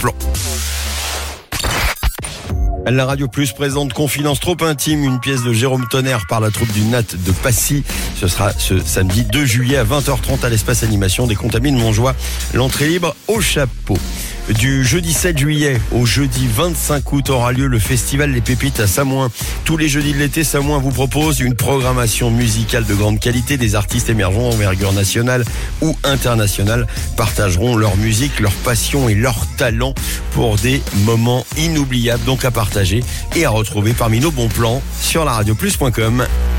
plan. La Radio Plus présente Confidence trop intime, une pièce de Jérôme Tonnerre par la troupe du Nat de Passy. Ce sera ce samedi 2 juillet à 20h30 à l'espace animation des Contamines Montjoie. L'entrée libre au chapeau. Du jeudi 7 juillet au jeudi 25 août aura lieu le festival Les Pépites à Samoin. Tous les jeudis de l'été, Samoin vous propose une programmation musicale de grande qualité. Des artistes émergents d'envergure nationale ou internationale partageront leur musique, leur passion et leur talent pour des moments inoubliables, donc à partager et à retrouver parmi nos bons plans sur laradioplus.com.